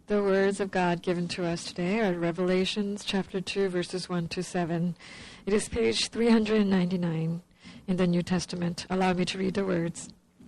The words of God given to us today are Revelations chapter 2, verses 1 to 7. It is page 399 in the New Testament. Allow me to read the words.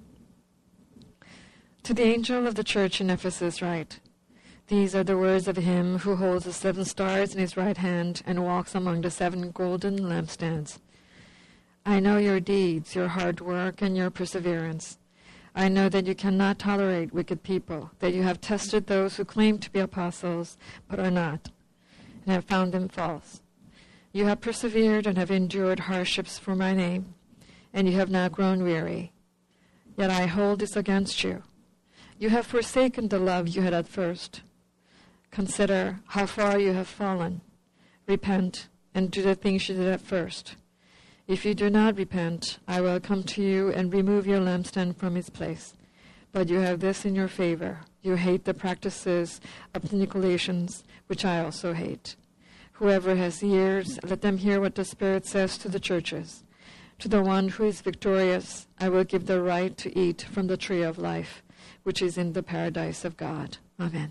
To the angel of the church in Ephesus write, These are the words of him who holds the 7 stars in his right hand and walks among the 7 golden lampstands. I know your deeds, your hard work, and your perseverance. I know that you cannot tolerate wicked people, that you have tested those who claim to be apostles, but are not, and have found them false. You have persevered and have endured hardships for my name, and you have not grown weary. Yet I hold this against you. You have forsaken the love you had at first. Consider how far you have fallen. Repent and do the things you did at first. If you do not repent, I will come to you and remove your lampstand from its place. But you have this in your favor. You hate the practices of the Nicolaitans, which I also hate. Whoever has ears, let them hear what the Spirit says to the churches. To the one who is victorious, I will give the right to eat from the tree of life, which is in the paradise of God. Amen.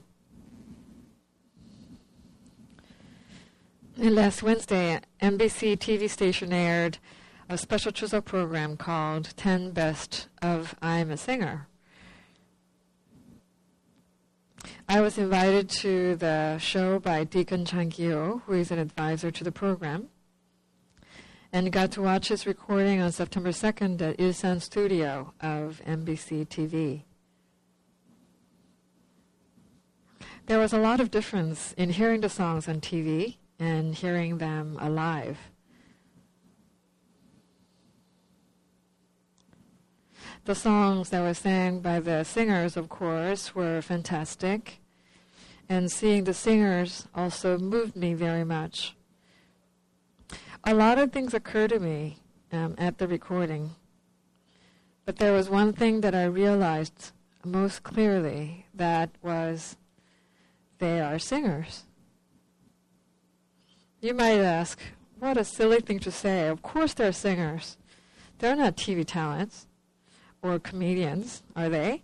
And last Wednesday, NBC TV station aired a special Chuseok program called 10 Best of I'm a Singer. I was invited to the show by Deacon Chang Ki-ho, who is an advisor to the program, and got to watch his recording on September 2nd at Ilsan Studio of NBC TV. There was a lot of difference in hearing the songs on TV and hearing them alive. The songs that were sang by the singers, of course, were fantastic, and seeing the singers also moved me very much. A lot of things occurred to me at the recording, but there was one thing that I realized most clearly, that was they are singers. You might ask, what a silly thing to say. Of course they're singers. They're not TV talents or comedians, are they?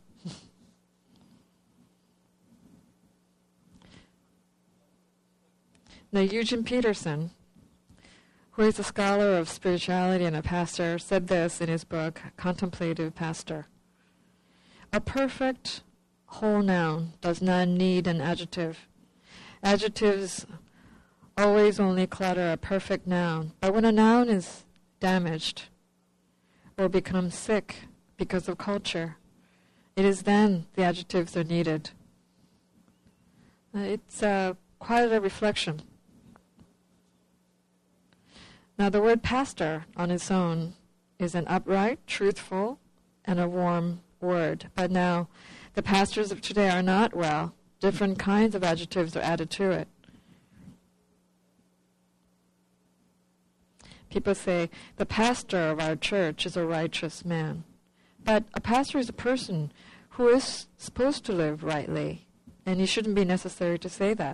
Now, Eugene Peterson, who is a scholar of spirituality and a pastor, said this in his book, Contemplative Pastor. A perfect whole noun does not need an adjective. Adjectives always only clutter a perfect noun. But when a noun is damaged or becomes sick because of culture, it is then the adjectives are needed. It's quite a reflection. Now, the word pastor on its own is an upright, truthful, and a warm word. But now, the pastors of today are not, well, different kinds of adjectives are added to it. People say, the pastor of our church is a righteous man. But a pastor is a person who is supposed to live rightly, and it shouldn't be necessary to say that.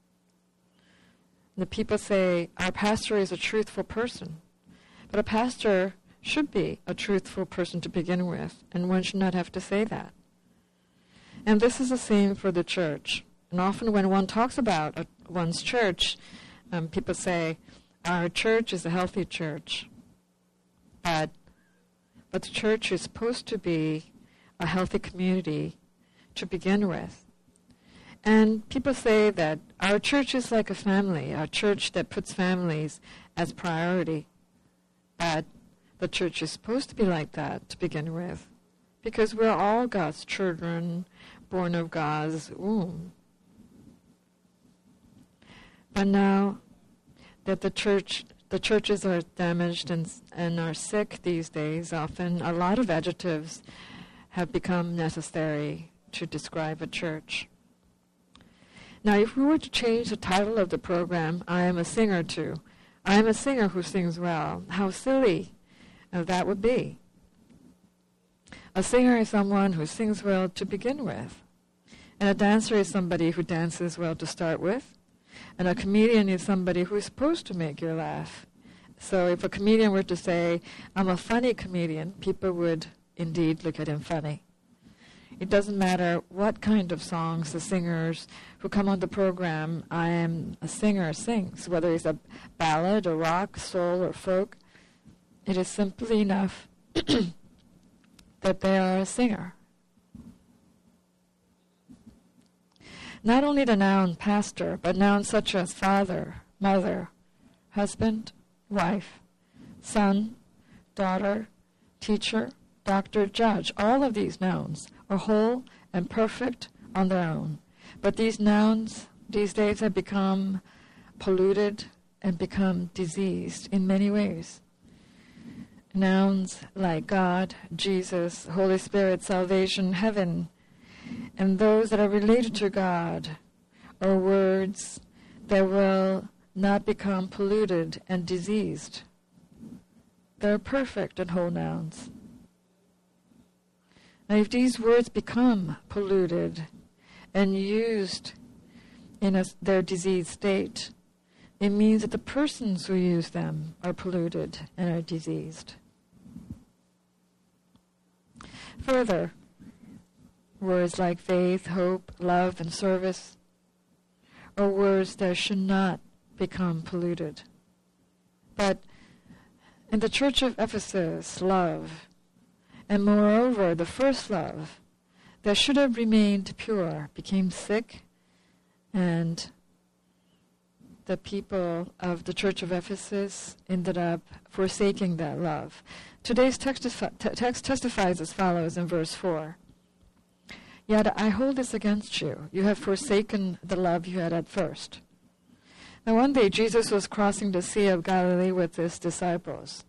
The people say, our pastor is a truthful person. But a pastor should be a truthful person to begin with, and one should not have to say that. And this is the same for the church. And often when one talks about one's church, people say, our church is a healthy church. But the church is supposed to be a healthy community to begin with. And people say that our church is like a family, a church that puts families as priority. But the church is supposed to be like that to begin with, because we're all God's children, born of God's womb. But now that the churches are damaged and are sick these days, often a lot of adjectives have become necessary to describe a church. Now, if we were to change the title of the program, I am a singer to, I am a singer who sings well, how silly that would be. A singer is someone who sings well to begin with. And a dancer is somebody who dances well to start with. And a comedian is somebody who is supposed to make you laugh. So if a comedian were to say, I'm a funny comedian, people would indeed look at him funny. It doesn't matter what kind of songs the singers who come on the program, I am a singer, sings, whether it's a ballad or rock, soul or folk. It is simply enough that they are a singer. Not only the noun pastor, but nouns such as father, mother, husband, wife, son, daughter, teacher, doctor, judge, all of these nouns are whole and perfect on their own. But these nouns these days have become polluted and become diseased in many ways. Nouns like God, Jesus, Holy Spirit, salvation, heaven, and those that are related to God are words that will not become polluted and diseased. They're perfect and whole nouns. Now, if these words become polluted and used in their diseased state, it means that the persons who use them are polluted and are diseased. Further, words like faith, hope, love, and service are words that should not become polluted. But in the Church of Ephesus, love, and moreover the first love, that should have remained pure, became sick, and the people of the Church of Ephesus ended up forsaking that love. Today's text testifies as follows in verse 4. Yet I hold this against you. You have forsaken the love you had at first. Now one day Jesus was crossing the Sea of Galilee with his disciples.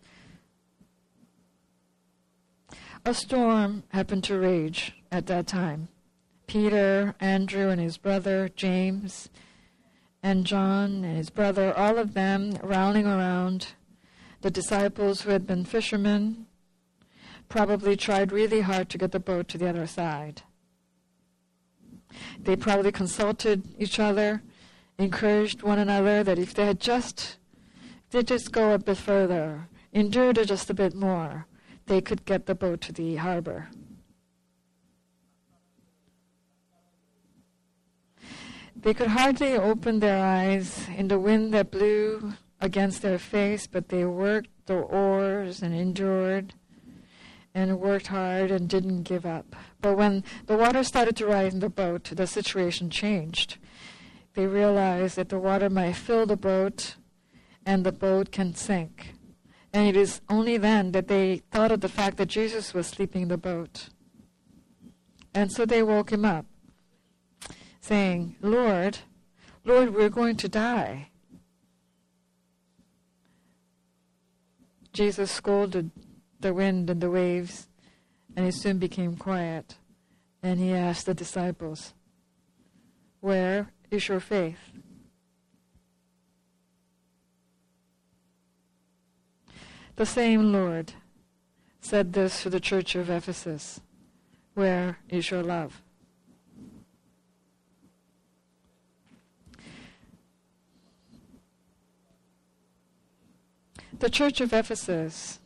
A storm happened to rage at that time. Peter, Andrew and his brother, James, and John and his brother, all of them rowing around the disciples who had been fishermen, probably tried really hard to get the boat to the other side. They probably consulted each other, encouraged one another that if they just go a bit further, endured it just a bit more, they could get the boat to the harbor. They could hardly open their eyes in the wind that blew against their face, but they worked the oars and endured and worked hard and didn't give up. But when the water started to rise in the boat, the situation changed. They realized that the water might fill the boat and the boat can sink. And it is only then that they thought of the fact that Jesus was sleeping in the boat. And so they woke him up, saying, Lord, we're going to die. Jesus scolded the wind and the waves, and it soon became quiet. And he asked the disciples, where is your faith? The same Lord said this to the Church of Ephesus, where is your love? The Church of Ephesus,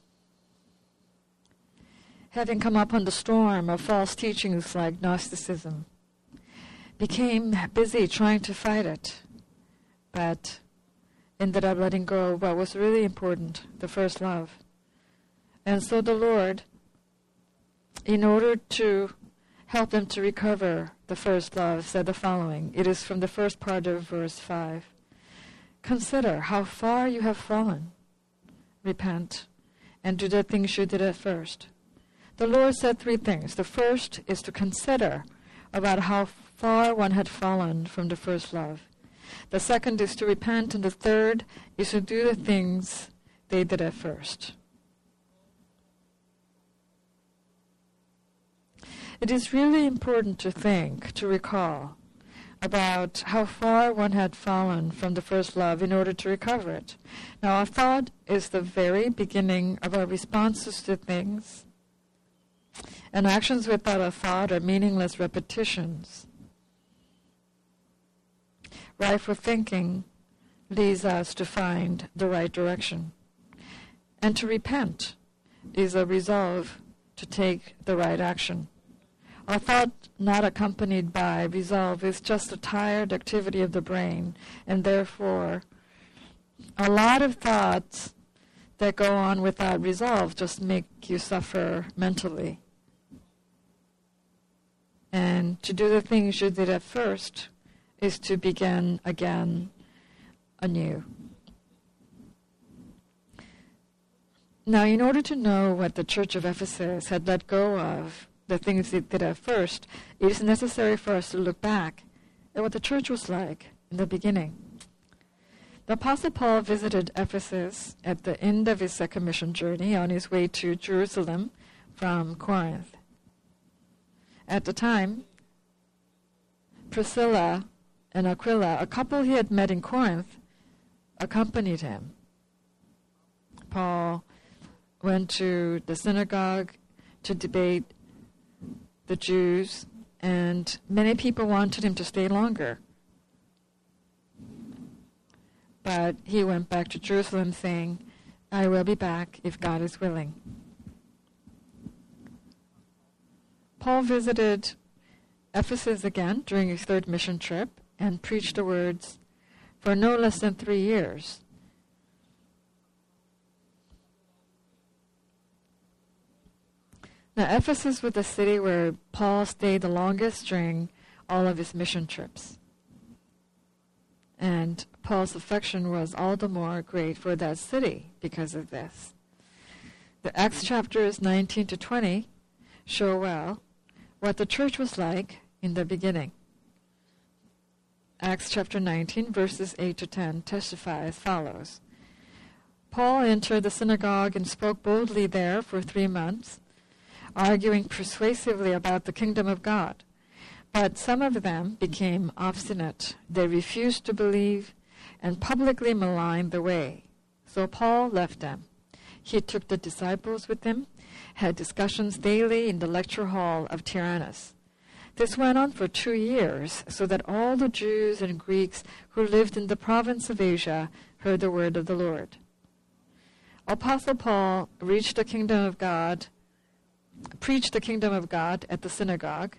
having come upon the storm of false teachings like Gnosticism, became busy trying to fight it, but ended up letting go of what was really important, the first love. And so the Lord, in order to help them to recover the first love, said the following. It is from the first part of verse 5. Consider how far you have fallen. Repent, and do the things you did at first. The Lord said three things. The first is to consider about how far one had fallen from the first love. The second is to repent, and the third is to do the things they did at first. It is really important to think, to recall, about how far one had fallen from the first love in order to recover it. Now, our thought is the very beginning of our responses to things, and actions without a thought are meaningless repetitions. Rightful thinking leads us to find the right direction. And to repent is a resolve to take the right action. A thought not accompanied by resolve is just a tired activity of the brain, and therefore a lot of thoughts that go on without resolve just make you suffer mentally. And to do the things you did at first is to begin again anew. Now, in order to know what the Church of Ephesus had let go of, the things it did at first, it is necessary for us to look back at what the church was like in the beginning. The Apostle Paul visited Ephesus at the end of his second mission journey on his way to Jerusalem from Corinth. At the time, Priscilla and Aquila, a couple he had met in Corinth, accompanied him. Paul went to the synagogue to debate the Jews, and many people wanted him to stay longer. But he went back to Jerusalem saying, "I will be back if God is willing." Paul visited Ephesus again during his third mission trip and preached the words for no less than 3 years. Now, Ephesus was the city where Paul stayed the longest during all of his mission trips. And Paul's affection was all the more great for that city because of this. The Acts chapters 19 to 20 show well what the church was like in the beginning. Acts chapter 19, verses 8 to 10 testify as follows. Paul entered the synagogue and spoke boldly there for 3 months, arguing persuasively about the kingdom of God. But some of them became obstinate. They refused to believe and publicly maligned the way. So Paul left them. He took the disciples with him, had discussions daily in the lecture hall of Tyrannus. This went on for 2 years, so that all the Jews and Greeks who lived in the province of Asia heard the word of the Lord. Apostle Paul preached the kingdom of God at the synagogue.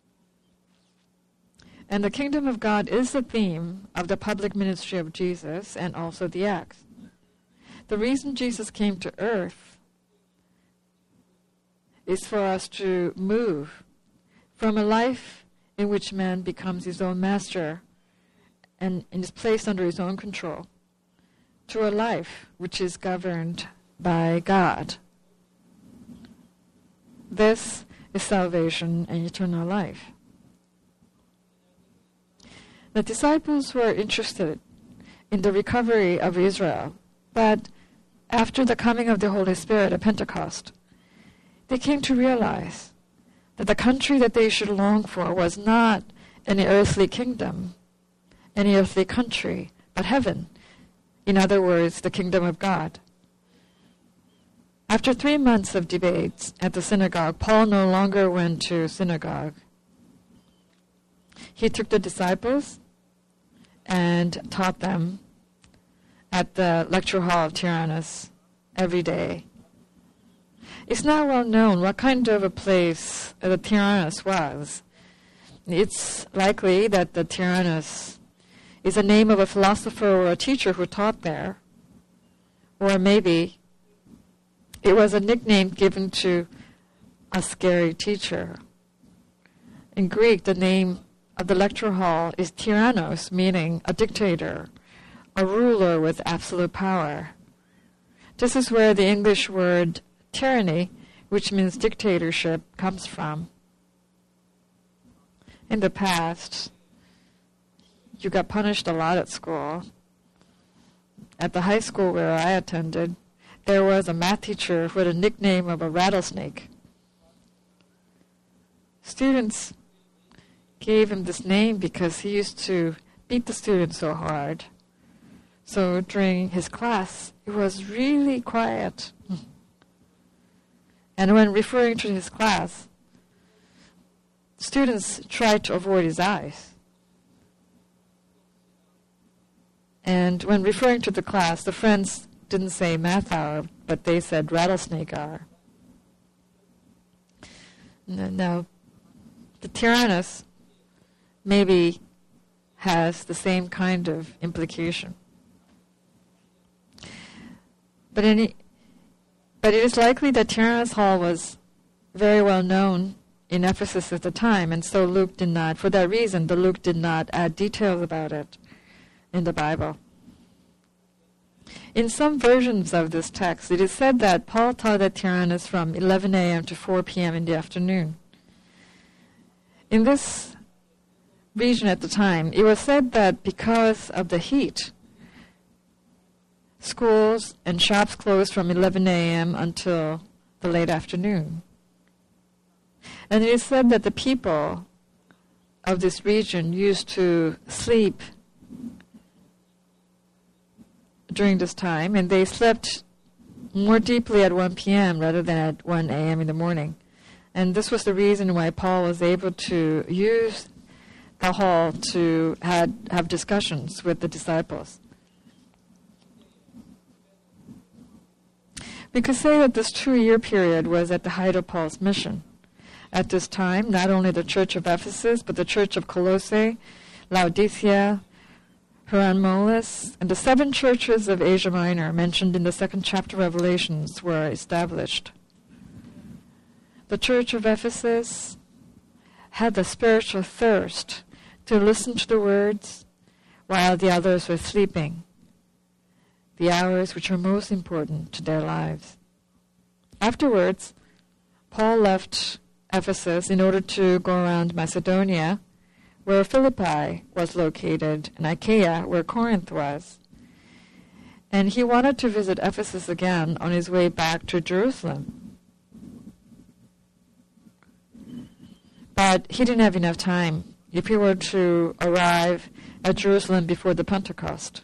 And the kingdom of God is the theme of the public ministry of Jesus and also the Acts. The reason Jesus came to earth is for us to move from a life in which man becomes his own master and is placed under his own control to a life which is governed by God. This is salvation and eternal life. The disciples were interested in the recovery of Israel, but after the coming of the Holy Spirit at Pentecost, they came to realize that the country that they should long for was not any earthly kingdom, any earthly country, but heaven. In other words, the kingdom of God. After 3 months of debates at the synagogue, Paul no longer went to synagogue. He took the disciples and taught them at the lecture hall of Tyrannus every day. It's not well known what kind of a place the Tyrannus was. It's likely that the Tyrannus is a name of a philosopher or a teacher who taught there. Or maybe it was a nickname given to a scary teacher. In Greek, the name of the lecture hall is tyrannos, meaning a dictator, a ruler with absolute power. This is where the English word tyranny, which means dictatorship, comes from. In the past, you got punished a lot at school. At the high school where I attended, there was a math teacher who had a nickname of a rattlesnake. Students gave him this name because he used to beat the students so hard. So during his class, it was really quiet. And when referring to his class, students tried to avoid his eyes. And when referring to the class, the friends didn't say math hour, but they said rattlesnake hour. Now, The Tyrannus maybe has the same kind of implication. But it is likely that Tyrannus Hall was very well known in Ephesus at the time, and so Luke did not, for that reason, Luke did not add details about it in the Bible. In some versions of this text, it is said that Paul taught at Tyrannus from 11 a.m. to 4 p.m. in the afternoon. In this region at the time, it was said that because of the heat, schools and shops closed from 11 a.m. until the late afternoon. And it is said that the people of this region used to sleep during this time, and they slept more deeply at 1 p.m. rather than at 1 a.m. in the morning. And this was the reason why Paul was able to use the hall to have discussions with the disciples. We could say that this 2-year period was at the height of Paul's mission. At this time, not only the church of Ephesus, but the church of Colossae, Laodicea, Hierapolis, and the 7 churches of Asia Minor mentioned in the 2nd chapter of Revelations were established. The church of Ephesus had the spiritual thirst to listen to the words while the others were sleeping, the hours which are most important to their lives. Afterwards, Paul left Ephesus in order to go around Macedonia, where Philippi was located, and Achaia, where Corinth was. And he wanted to visit Ephesus again on his way back to Jerusalem. But he didn't have enough time if he were to arrive at Jerusalem before the Pentecost.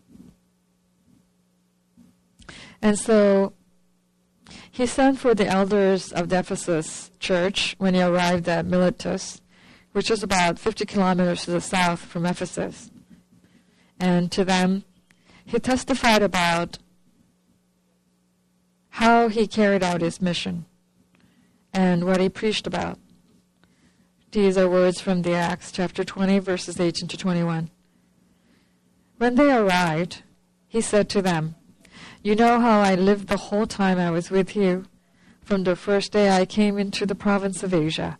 And so he sent for the elders of the Ephesus church when he arrived at Miletus, which is about 50 kilometers to the south from Ephesus. And to them, he testified about how he carried out his mission and what he preached about. These are words from the Acts chapter 20, verses 18 to 21. When they arrived, he said to them, "You know how I lived the whole time I was with you, from the first day I came into the province of Asia.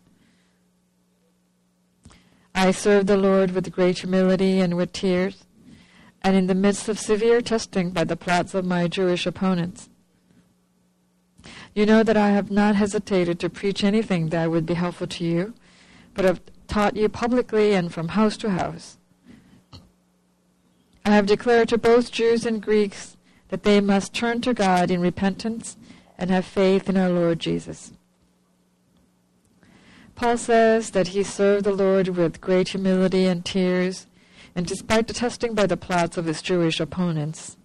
I served the Lord with great humility and with tears, and in the midst of severe testing by the plots of my Jewish opponents. You know that I have not hesitated to preach anything that would be helpful to you, but have taught you publicly and from house to house. I have declared to both Jews and Greeks that they must turn to God in repentance and have faith in our Lord Jesus." Paul says that he served the Lord with great humility and tears, and despite the testing by the plots of his Jewish opponents.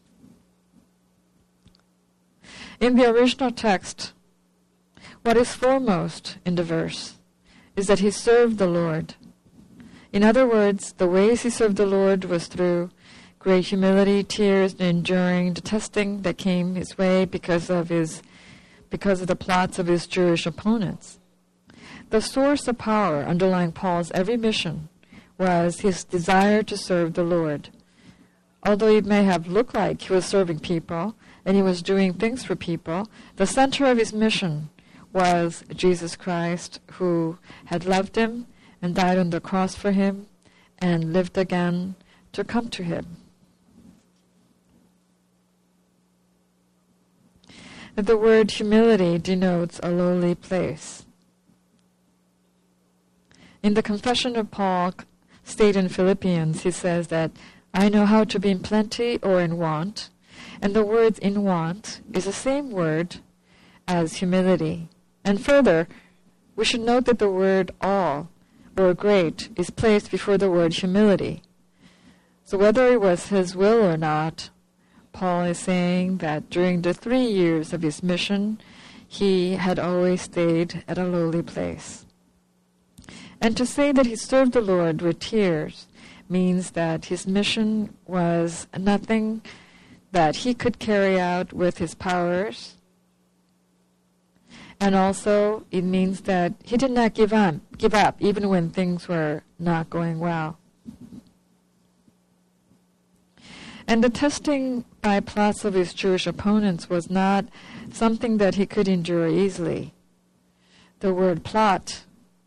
In the original text, what is foremost in the verse is that he served the Lord. In other words, the ways he served the Lord was through great humility, tears, and enduring the testing that came his way because of the plots of his Jewish opponents. The source of power underlying Paul's every mission was his desire to serve the Lord. Although it may have looked like he was serving people and he was doing things for people, the center of his mission was Jesus Christ, who had loved him and died on the cross for him and lived again to come to him. The word humility denotes a lowly place. In the confession of Paul stated in Philippians, he says that I know how to be in plenty or in want, and the word in want is the same word as humility. And further, we should note that the word all or great is placed before the word humility. So whether it was his will or not, Paul is saying that during the 3 years of his mission, he had always stayed at a lowly place. And to say that he served the Lord with tears means that his mission was nothing that he could carry out with his powers, And also, it means that he did not give up even when things were not going well. And the testing by plots of his Jewish opponents was not something that he could endure easily. The word plot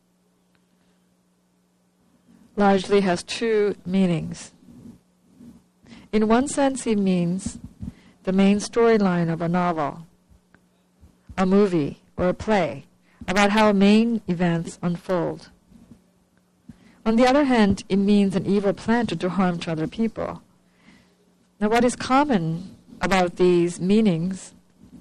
largely has two meanings. In one sense, it means the main storyline of a novel, a movie, or a play about how main events unfold. On the other hand, it means an evil plan to do harm to other people. Now, what is common about these meanings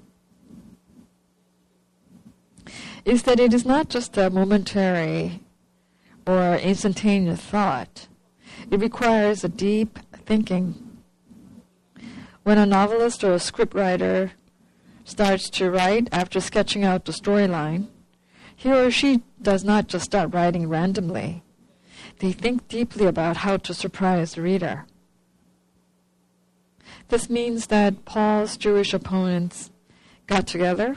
is that it is not just a momentary or instantaneous thought. It requires a deep thinking. When a novelist or a scriptwriter starts to write after sketching out the storyline, he or she does not just start writing randomly. They think deeply about how to surprise the reader. This means that Paul's Jewish opponents got together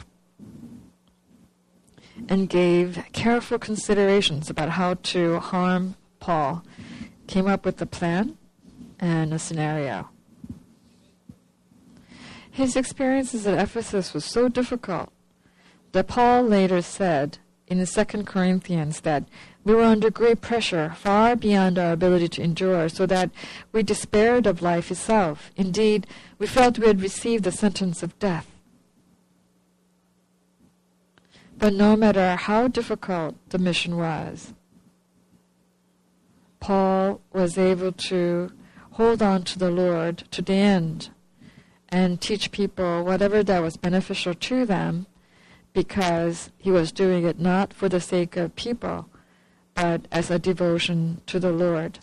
and gave careful considerations about how to harm Paul, came up with a plan and a scenario. His experiences at Ephesus was so difficult that Paul later said in 2 Corinthians that we were under great pressure, far beyond our ability to endure, so that we despaired of life itself. Indeed, we felt we had received the sentence of death. But no matter how difficult the mission was, Paul was able to hold on to the Lord to the end and teach people whatever that was beneficial to them, because he was doing it not for the sake of people, but as a devotion to the Lord.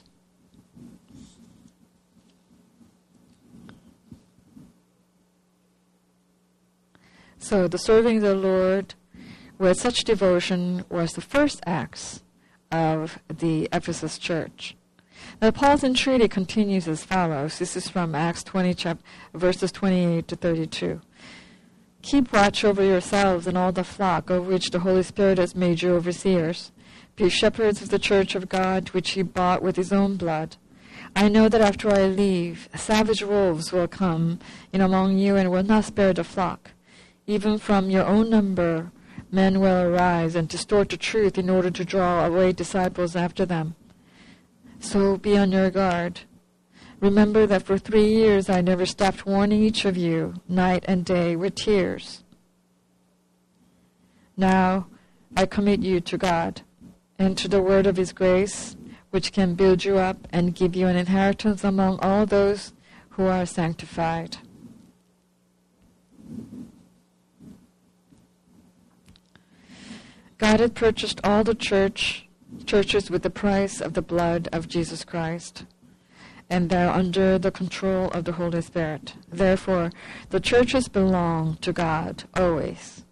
So the serving the Lord with such devotion was the first acts of the Ephesus church. Now Paul's entreaty continues as follows. This is from Acts 20, verses 28 to 32. Keep watch over yourselves and all the flock of which the Holy Spirit has made you overseers. Be shepherds of the church of God, which he bought with his own blood. I know that after I leave, savage wolves will come in among you and will not spare the flock. Even from your own number, men will arise and distort the truth in order to draw away disciples after them. So be on your guard. Remember that for 3 years I never stopped warning each of you, night and day, with tears. Now I commit you to God and to the word of his grace, which can build you up and give you an inheritance among all those who are sanctified. God had purchased all the churches with the price of the blood of Jesus Christ, and they're under the control of the Holy Spirit. Therefore, the churches belong to God always.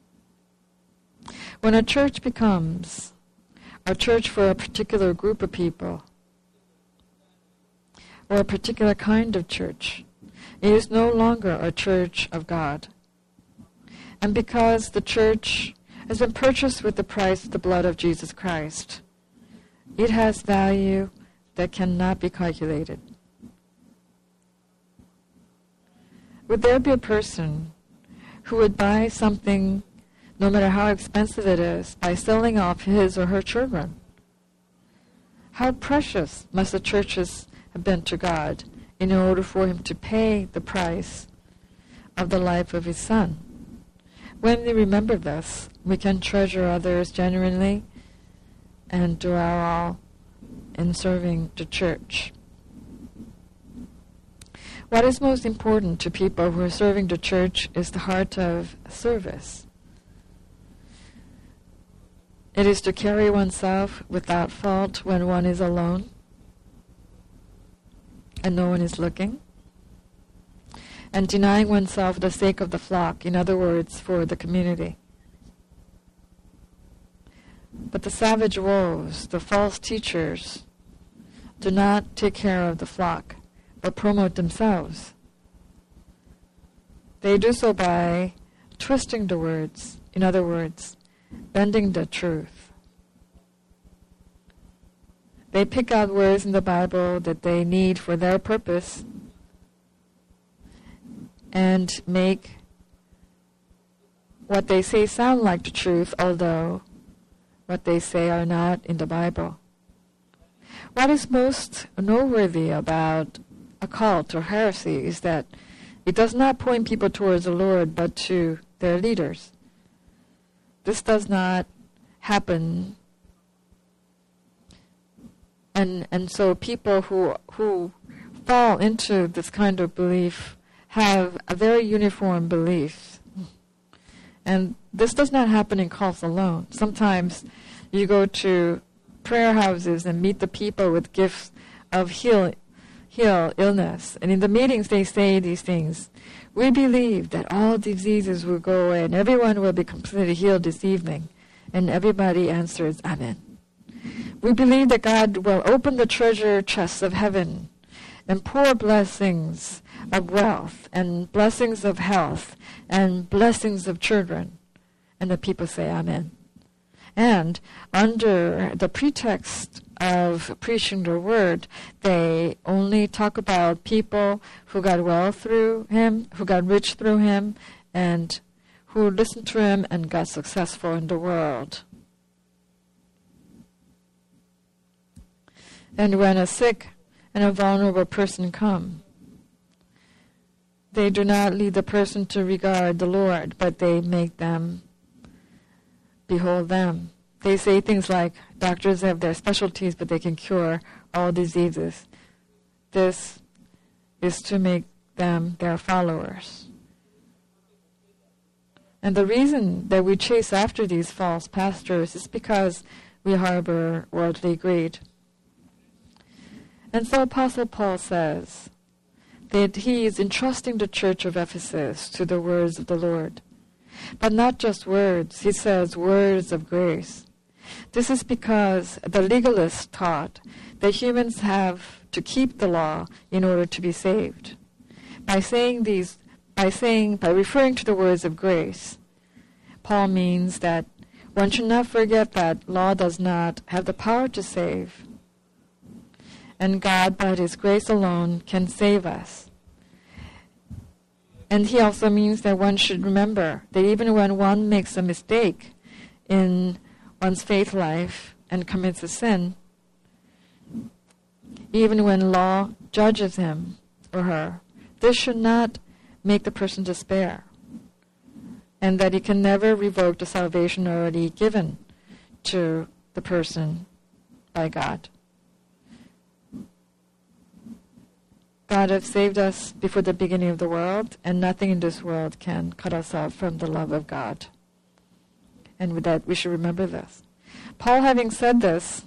When a church becomes a church for a particular group of people, or a particular kind of church, it is no longer a church of God. And because the church has been purchased with the price of the blood of Jesus Christ, it has value that cannot be calculated. Would there be a person who would buy something, no matter how expensive it is, by selling off his or her children? How precious must the churches have been to God in order for him to pay the price of the life of his Son? When we remember this, we can treasure others genuinely and do our all in serving the church. What is most important to people who are serving the church is the heart of service. It is to carry oneself without fault when one is alone and no one is looking, and denying oneself for the sake of the flock, in other words, for the community. But the savage wolves, the false teachers, do not take care of the flock, but promote themselves. They do so by twisting the words In other words, bending the truth. They pick out words in the Bible that they need for their purpose and make what they say sound like the truth, although what they say are not in the Bible. What is most noteworthy about a cult or heresy is that it does not point people towards the Lord, but to their leaders. This does not happen, and so people who fall into this kind of belief have a very uniform belief. And this does not happen in cults alone. Sometimes you go to prayer houses and meet the people with gifts of heal illness. And in the meetings they say these things. We believe that all diseases will go away and everyone will be completely healed this evening. And everybody answers, Amen. We believe that God will open the treasure chests of heaven and pour blessings of wealth and blessings of health and blessings of children. And the people say Amen. And under the pretext of preaching the word, they only talk about people who got well through him, who got rich through him, and who listened to him and got successful in the world. And when a sick and a vulnerable person come, they do not lead the person to regard the Lord, but they make them behold them. They say things like, doctors have their specialties, but they can cure all diseases. This is to make them their followers. And the reason that we chase after these false pastors is because we harbor worldly greed. And so Apostle Paul says that he is entrusting the church of Ephesus to the words of the Lord. But not just words, he says words of grace. This is because the legalists taught that humans have to keep the law in order to be saved. By referring to the words of grace, Paul means that one should not forget that law does not have the power to save, and God, by His grace alone, can save us. And he also means that one should remember that even when one makes a mistake in one's faith life and commits a sin, even when law judges him or her, this should not make the person despair, and that he can never revoke the salvation already given to the person by God. God has saved us before the beginning of the world, and nothing in this world can cut us off from the love of God. And with that, we should remember this. Paul, having said this,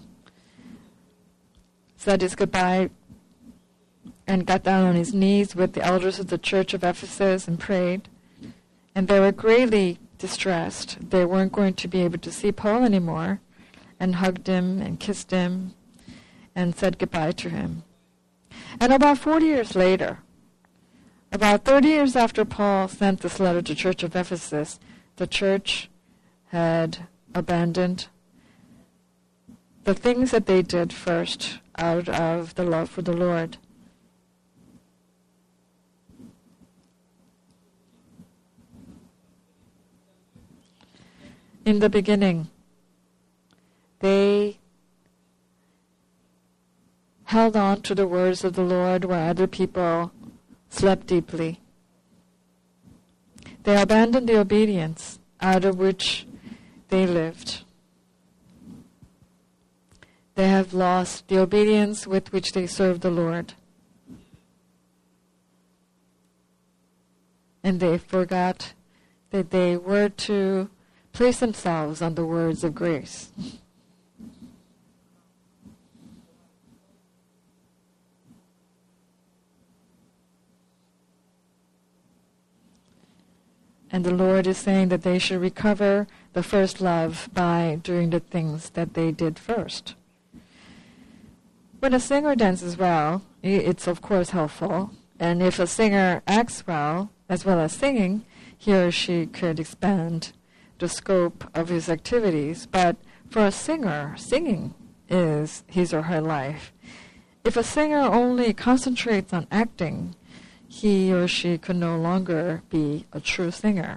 said his goodbye and got down on his knees with the elders of the church of Ephesus and prayed. And they were greatly distressed. They weren't going to be able to see Paul anymore, and hugged him and kissed him and said goodbye to him. And about 40 years later, about 30 years after Paul sent this letter to the church of Ephesus, the church had abandoned the things that they did first out of the love for the Lord. In the beginning, they held on to the words of the Lord while other people slept deeply. They abandoned the obedience out of which they lived. They have lost the obedience with which they served the Lord. And they forgot that they were to place themselves on the words of grace. And the Lord is saying that they should recover the first love by doing the things that they did first. When a singer dances well, it's of course helpful. And if a singer acts well, as well as singing, he or she could expand the scope of his activities, but for a singer, singing is his or her life. If a singer only concentrates on acting, he or she could no longer be a true singer.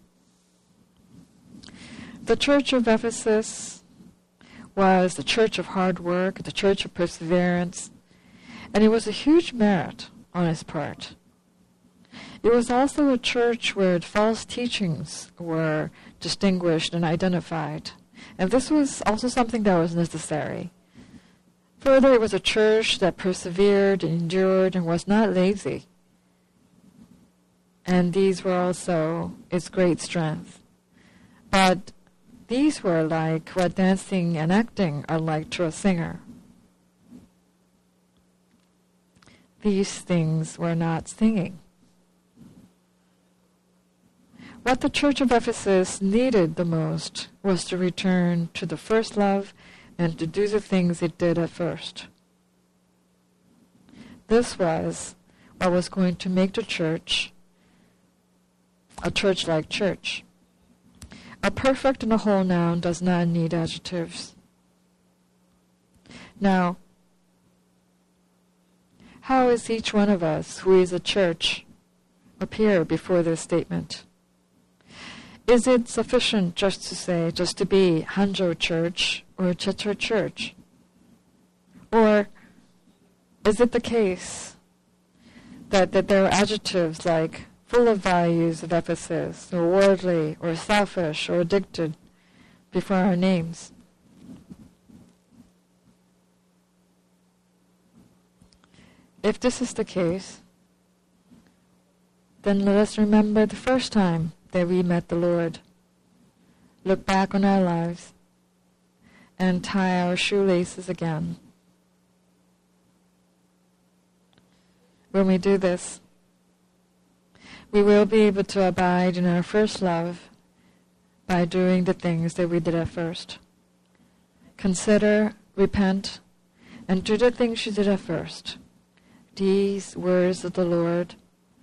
The church of Ephesus was the church of hard work, the church of perseverance, and it was a huge merit on his part. It was also a church where false teachings were distinguished and identified, and this was also something that was necessary. Further, it was a church that persevered, endured, and was not lazy. And these were also its great strength. But these were like what dancing and acting are like to a singer. These things were not singing. What the church of Ephesus needed the most was to return to the first love and to do the things it did at first. This was what was going to make the church a church-like church. A perfect and a whole noun does not need adjectives. Now, how is each one of us who is a church appear before this statement? Is it sufficient just to be Hanzhou Church or Cheche Church? Or is it the case that there are adjectives like full of values of Ephesus, or worldly, or selfish, or addicted before our names? If this is the case, then let us remember the first time that we met the Lord. Look back on our lives and tie our shoelaces again. When we do this, we will be able to abide in our first love by doing the things that we did at first. Consider, repent, and do the things you did at first. These words of the Lord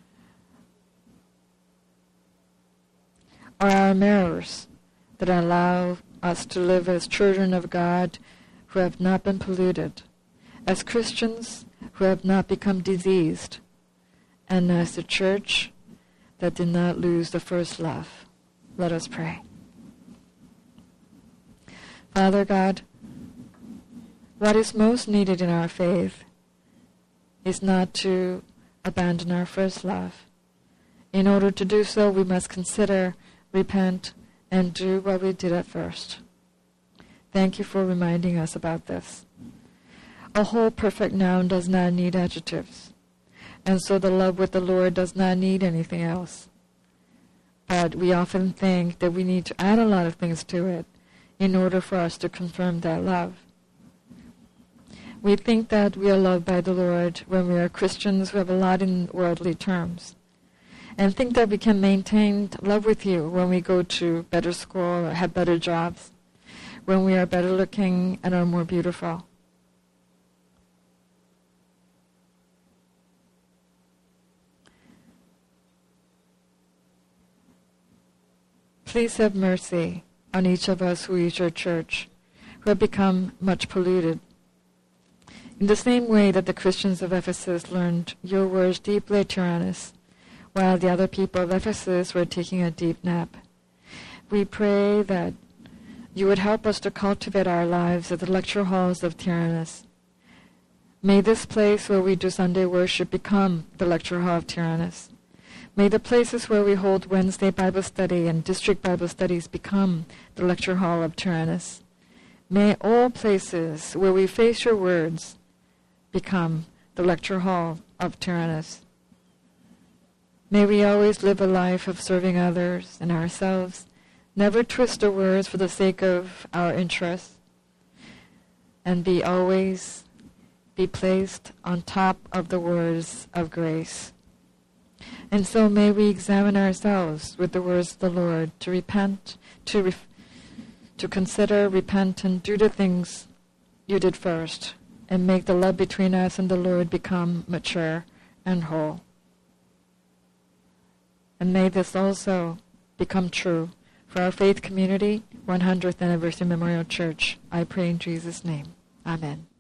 are our mirrors that allow us to live as children of God who have not been polluted, as Christians who have not become diseased, and as the church that did not lose the first love. Let us pray. Father God, what is most needed in our faith is not to abandon our first love. In order to do so, we must consider, repent, and do what we did at first. Thank you for reminding us about this. A whole perfect noun does not need adjectives, and so the love with the Lord does not need anything else. But we often think that we need to add a lot of things to it in order for us to confirm that love. We think that we are loved by the Lord when we are Christians who have a lot in worldly terms, and think that we can maintain love with you when we go to better school or have better jobs, when we are better looking and are more beautiful. Please have mercy on each of us who is your church, who have become much polluted. In the same way that the Christians of Ephesus learned your words deeply at Tyrannus, while the other people of Ephesus were taking a deep nap, we pray that you would help us to cultivate our lives at the lecture halls of Tyrannus. May this place where we do Sunday worship become the lecture hall of Tyrannus. May the places where we hold Wednesday Bible study and district Bible studies become the lecture hall of Tyrannus. May all places where we face your words become the lecture hall of Tyrannus. May we always live a life of serving others and ourselves, never twist the words for the sake of our interests, and always be placed on top of the words of grace. And so may we examine ourselves with the words of the Lord to repent, to consider, repent, and do the things you did first, and make the love between us and the Lord become mature and whole. And may this also become true For our faith community, 100th Anniversary Memorial Church, I pray in Jesus' name. Amen.